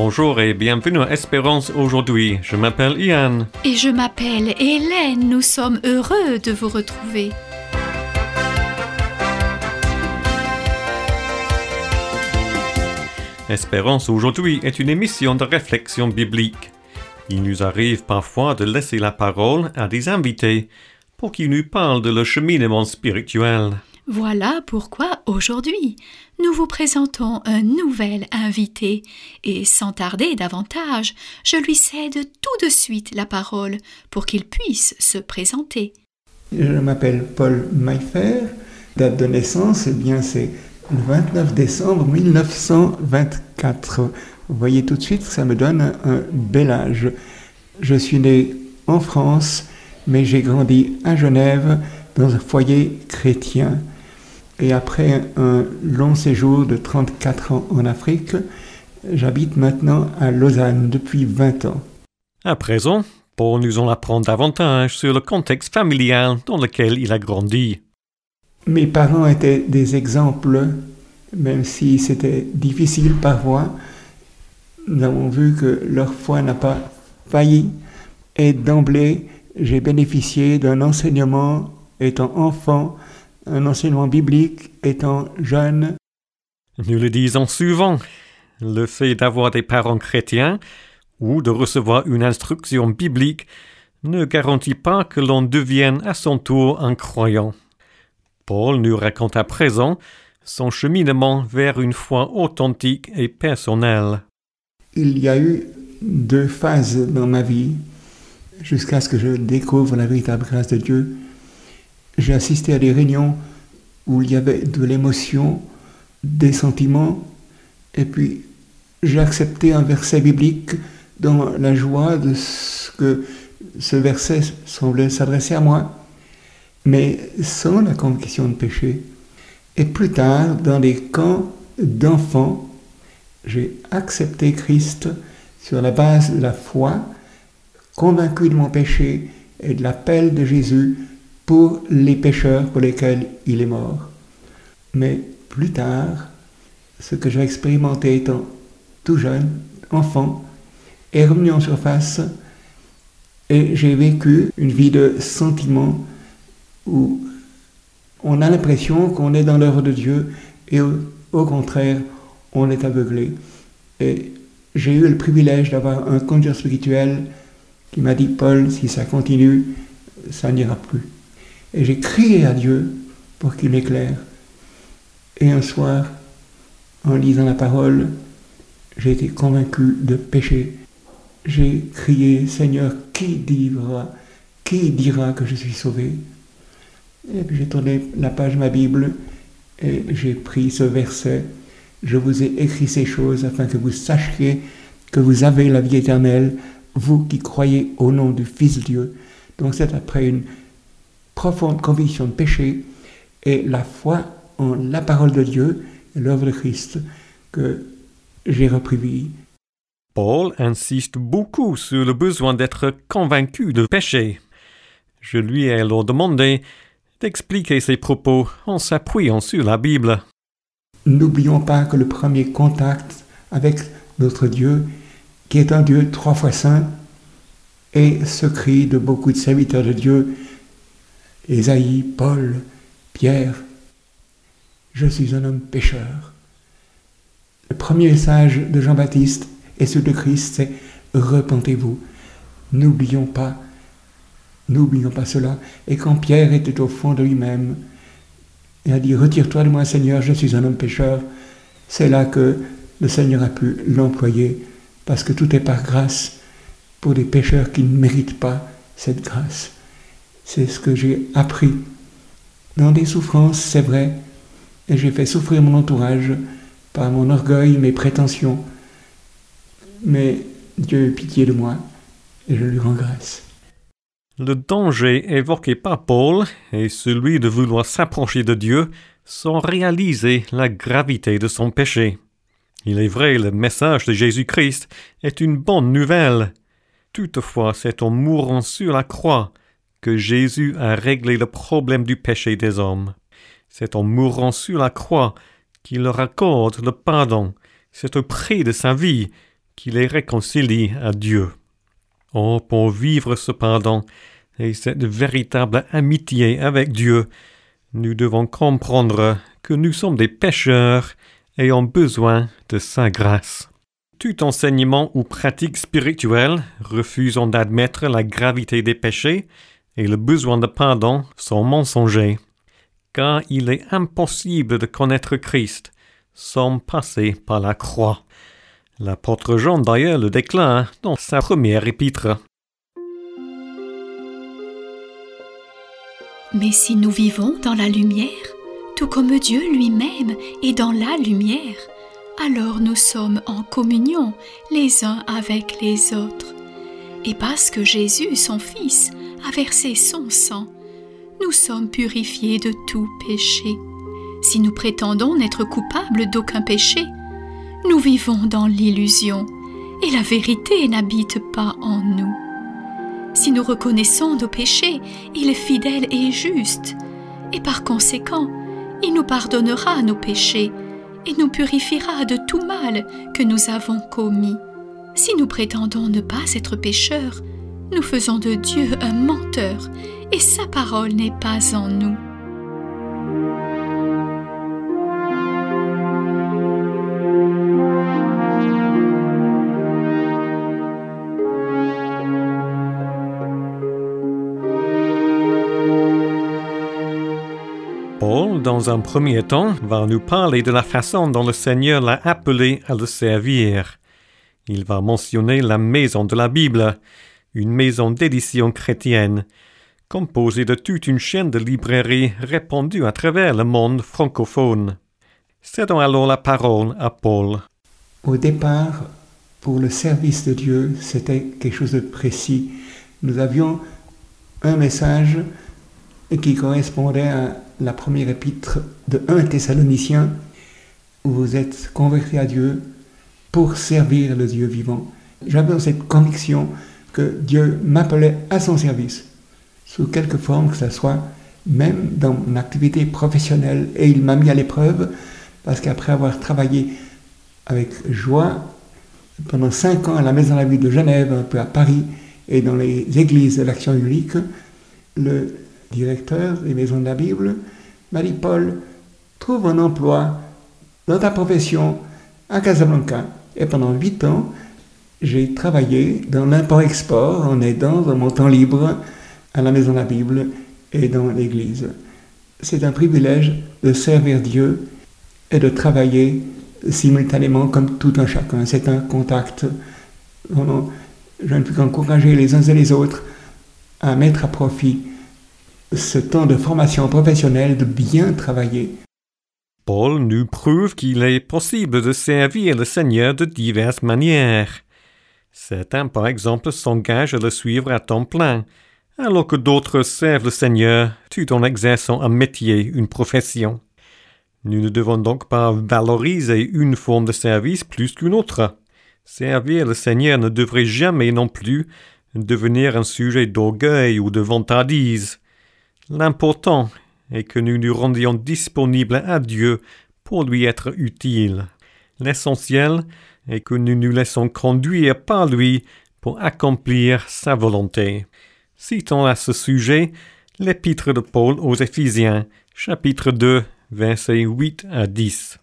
Bonjour et bienvenue à Espérance aujourd'hui. Je m'appelle Ian. Et je m'appelle Hélène. Nous sommes heureux de vous retrouver. Espérance aujourd'hui est une émission de réflexion biblique. Il nous arrive parfois de laisser la parole à des invités pour qu'ils nous parlent de leur cheminement spirituel. Voilà pourquoi aujourd'hui, nous vous présentons un nouvel invité et sans tarder davantage, je lui cède tout de suite la parole pour qu'il puisse se présenter. Je m'appelle Paul Maillefer, date de naissance, c'est le 29 décembre 1924. Vous voyez tout de suite que ça me donne un bel âge. Je suis né en France, mais j'ai grandi à Genève dans un foyer chrétien. Et après un long séjour de 34 ans en Afrique, j'habite maintenant à Lausanne depuis 20 ans. À présent, Paul nous en apprend davantage sur le contexte familial dans lequel il a grandi. Mes parents étaient des exemples, même si c'était difficile parfois. Nous avons vu que leur foi n'a pas failli. Et d'emblée, j'ai bénéficié d'un enseignement étant enfant, un enseignement biblique étant jeune. Nous le disons souvent, le fait d'avoir des parents chrétiens ou de recevoir une instruction biblique ne garantit pas que l'on devienne à son tour un croyant. Paul nous raconte à présent son cheminement vers une foi authentique et personnelle. Il y a eu 2 phases dans ma vie jusqu'à ce que je découvre la véritable grâce de Dieu. J'ai assisté à des réunions où il y avait de l'émotion, des sentiments, et puis j'ai accepté un verset biblique dans la joie de ce que ce verset semblait s'adresser à moi, mais sans la conviction de péché. Et plus tard, dans les camps d'enfants, j'ai accepté Christ sur la base de la foi, convaincu de mon péché et de l'appel de Jésus pour les pécheurs pour lesquels il est mort. Mais plus tard, ce que j'ai expérimenté étant tout jeune, enfant, est revenu en surface et j'ai vécu une vie de sentiments où on a l'impression qu'on est dans l'œuvre de Dieu et au contraire, on est aveuglé. Et j'ai eu le privilège d'avoir un conducteur spirituel qui m'a dit « Paul, si ça continue, ça n'ira plus ». Et j'ai crié à Dieu pour qu'il m'éclaire. Et un soir, en lisant la parole, j'ai été convaincu de péché. J'ai crié « Seigneur, qui dira que je suis sauvé ?» Et puis j'ai tourné la page de ma Bible et j'ai pris ce verset. « Je vous ai écrit ces choses afin que vous sachiez que vous avez la vie éternelle, vous qui croyez au nom du Fils de Dieu. » Donc c'est après une profonde conviction de péché et la foi en la parole de Dieu et l'œuvre de Christ que j'ai repris vie. Paul insiste beaucoup sur le besoin d'être convaincu de péché. Je lui ai alors demandé d'expliquer ses propos en s'appuyant sur la Bible. N'oublions pas que le premier contact avec notre Dieu, qui est un Dieu 3 fois saint, est ce cri de beaucoup de serviteurs de Dieu, Ésaïe, Paul, Pierre, « Je suis un homme pécheur ». Le premier message de Jean-Baptiste et celui de Christ, c'est « Repentez-vous ». N'oublions pas cela. Et quand Pierre était au fond de lui-même, il a dit « Retire-toi de moi, Seigneur, je suis un homme pécheur », c'est là que le Seigneur a pu l'employer, parce que tout est par grâce pour des pécheurs qui ne méritent pas cette grâce. C'est ce que j'ai appris. Dans des souffrances, c'est vrai, et j'ai fait souffrir mon entourage par mon orgueil, mes prétentions. Mais Dieu a eu pitié de moi, et je lui rends grâce. Le danger évoqué par Paul est celui de vouloir s'approcher de Dieu sans réaliser la gravité de son péché. Il est vrai, le message de Jésus-Christ est une bonne nouvelle. Toutefois, c'est en mourant sur la croix que Jésus a réglé le problème du péché des hommes. C'est en mourant sur la croix qu'il leur accorde le pardon. C'est au prix de sa vie qui les réconcilie à Dieu. Oh, pour vivre cependant, et cette véritable amitié avec Dieu, nous devons comprendre que nous sommes des pécheurs ayant besoin de sa grâce. Tout enseignement ou pratique spirituelle refusant d'admettre la gravité des péchés et le besoin de pardon sont mensongers, car il est impossible de connaître Christ sans passer par la croix. L'apôtre Jean d'ailleurs le déclare dans sa première épître. Mais si nous vivons dans la lumière, tout comme Dieu lui-même est dans la lumière, alors nous sommes en communion les uns avec les autres. Et parce que Jésus, son Fils, a versé son sang, nous sommes purifiés de tout péché. Si nous prétendons n'être coupables d'aucun péché, nous vivons dans l'illusion et la vérité n'habite pas en nous. Si nous reconnaissons nos péchés, il est fidèle et juste, et par conséquent, il nous pardonnera nos péchés et nous purifiera de tout mal que nous avons commis. Si nous prétendons ne pas être pécheurs, nous faisons de Dieu un menteur, et sa parole n'est pas en nous. Paul, dans un premier temps, va nous parler de la façon dont le Seigneur l'a appelé à le servir. Il va mentionner la maison de la Bible, une maison d'édition chrétienne, composée de toute une chaîne de librairies répandues à travers le monde francophone. Cédons alors la parole à Paul. Au départ, pour le service de Dieu, c'était quelque chose de précis. Nous avions un message qui correspondait à la première épître de 1 Thessaloniciens, où vous êtes convertis à Dieu pour servir le Dieu vivant. J'avais cette conviction que Dieu m'appelait à son service, sous quelque forme que ce soit, même dans mon activité professionnelle. Et il m'a mis à l'épreuve, parce qu'après avoir travaillé avec joie pendant 5 ans à la Maison de la Vie de Genève, un peu à Paris, et dans les églises de l'Action biblique, le directeur des Maisons de la Bible m'a dit: Paul, trouve un emploi dans ta profession à Casablanca. Et pendant 8 ans, j'ai travaillé dans l'import-export en aidant dans mon temps libre à la Maison de la Bible et dans l'Église. C'est un privilège de servir Dieu et de travailler simultanément comme tout un chacun. C'est un contact. Je ne peux qu'encourager les uns et les autres à mettre à profit ce temps de formation professionnelle, de bien travailler. Paul nous prouve qu'il est possible de servir le Seigneur de diverses manières. Certains, par exemple, s'engagent à le suivre à temps plein, alors que d'autres servent le Seigneur tout en exerçant un métier, une profession. Nous ne devons donc pas valoriser une forme de service plus qu'une autre. Servir le Seigneur ne devrait jamais non plus devenir un sujet d'orgueil ou de vantardise. L'important est que nous nous rendions disponibles à Dieu pour lui être utiles. L'essentiel est que nous nous laissons conduire par lui pour accomplir sa volonté. Citons à ce sujet l'épître de Paul aux Éphésiens, chapitre 2, versets 8 à 10.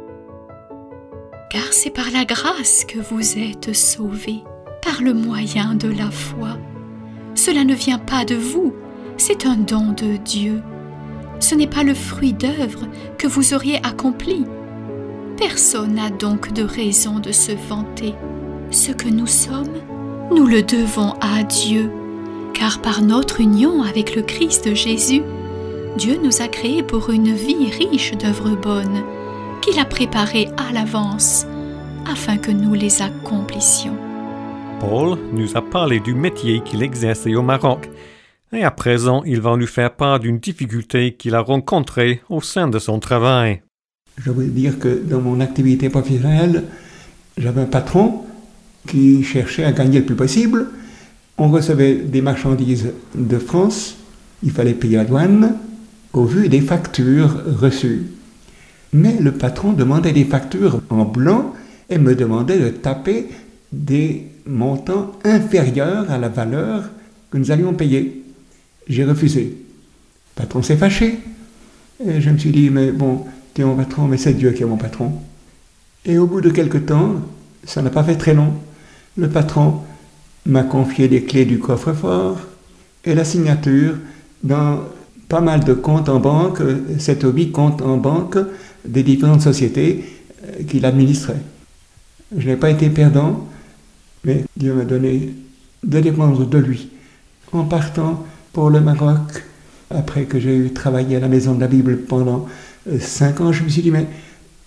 Car c'est par la grâce que vous êtes sauvés, par le moyen de la foi. Cela ne vient pas de vous, c'est un don de Dieu. Ce n'est pas le fruit d'œuvre que vous auriez accompli. Personne n'a donc de raison de se vanter. Ce que nous sommes, nous le devons à Dieu, car par notre union avec le Christ Jésus, Dieu nous a créés pour une vie riche d'œuvres bonnes, qu'il a préparées à l'avance, afin que nous les accomplissions. Paul nous a parlé du métier qu'il exerçait au Maroc, et à présent il va nous faire part d'une difficulté qu'il a rencontrée au sein de son travail. Je veux dire que dans mon activité professionnelle, j'avais un patron qui cherchait à gagner le plus possible. On recevait des marchandises de France, il fallait payer la douane au vu des factures reçues. Mais le patron demandait des factures en blanc et me demandait de taper des montants inférieurs à la valeur que nous allions payer. J'ai refusé. Le patron s'est fâché. Et je me suis dit, mais bon, tu es mon patron, mais c'est Dieu qui est mon patron. Et au bout de quelque temps, ça n'a pas fait très long, le patron m'a confié les clés du coffre-fort et la signature dans pas mal de comptes en banque, 7 ou 8 comptes en banque des différentes sociétés qu'il administrait. Je n'ai pas été perdant, mais Dieu m'a donné de dépendre de lui. En partant pour le Maroc, après que j'ai eu travaillé à la Maison de la Bible pendant 5 ans, je me suis dit, mais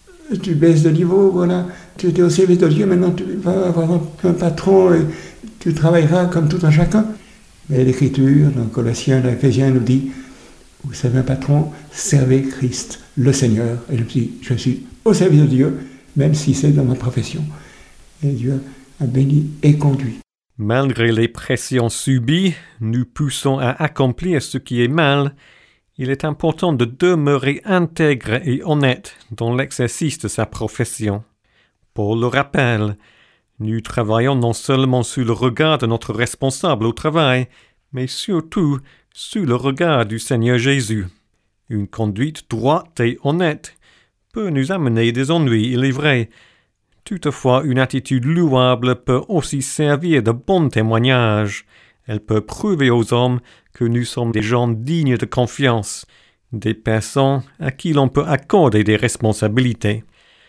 tu baisses de niveau, voilà, tu étais au service de Dieu, maintenant tu vas avoir un patron et tu travailleras comme tout un chacun. Mais l'Écriture, dans Colossiens, dans Éphésiens, nous dit, vous savez un patron, servez Christ, le Seigneur. Et je me dis, je suis au service de Dieu, même si c'est dans ma profession. Et Dieu a béni et conduit. Malgré les pressions subies, nous poussons à accomplir ce qui est mal. Il est important de demeurer intègre et honnête dans l'exercice de sa profession. Paul le rappelle, nous travaillons non seulement sous le regard de notre responsable au travail, mais surtout sous le regard du Seigneur Jésus. Une conduite droite et honnête peut nous amener des ennuis, il est vrai. Toutefois, une attitude louable peut aussi servir de bon témoignage. Elle peut prouver aux hommes que nous sommes des gens dignes de confiance, des personnes à qui l'on peut accorder des responsabilités.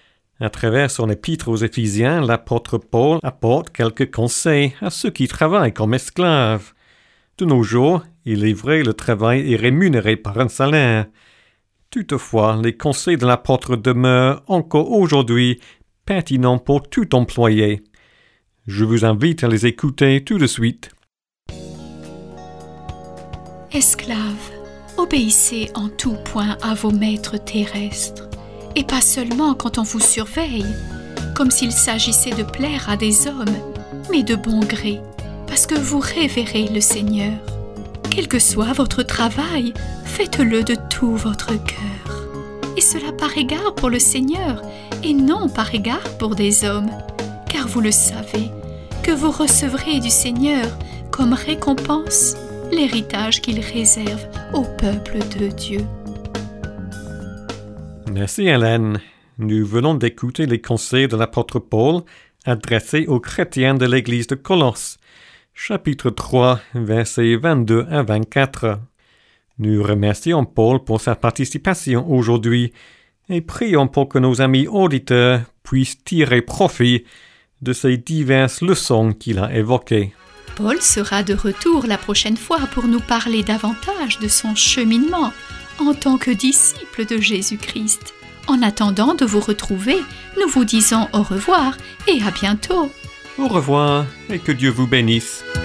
À travers son épître aux Éphésiens, l'apôtre Paul apporte quelques conseils à ceux qui travaillent comme esclaves. De nos jours, il est vrai, le travail est rémunéré par un salaire. Toutefois, les conseils de l'apôtre demeurent encore aujourd'hui pertinents pour tout employé. Je vous invite à les écouter tout de suite. Esclaves, obéissez en tout point à vos maîtres terrestres, et pas seulement quand on vous surveille, comme s'il s'agissait de plaire à des hommes, mais de bon gré, parce que vous révérez le Seigneur. Quel que soit votre travail, faites-le de tout votre cœur. Et cela par égard pour le Seigneur, et non par égard pour des hommes, car vous le savez, que vous recevrez du Seigneur comme récompense l'héritage qu'il réserve au peuple de Dieu. Merci Hélène. Nous venons d'écouter les conseils de l'apôtre Paul adressés aux chrétiens de l'église de Colosse, chapitre 3, versets 22 à 24. Nous remercions Paul pour sa participation aujourd'hui et prions pour que nos amis auditeurs puissent tirer profit de ces diverses leçons qu'il a évoquées. Paul sera de retour la prochaine fois pour nous parler davantage de son cheminement en tant que disciple de Jésus-Christ. En attendant de vous retrouver, nous vous disons au revoir et à bientôt. Au revoir et que Dieu vous bénisse.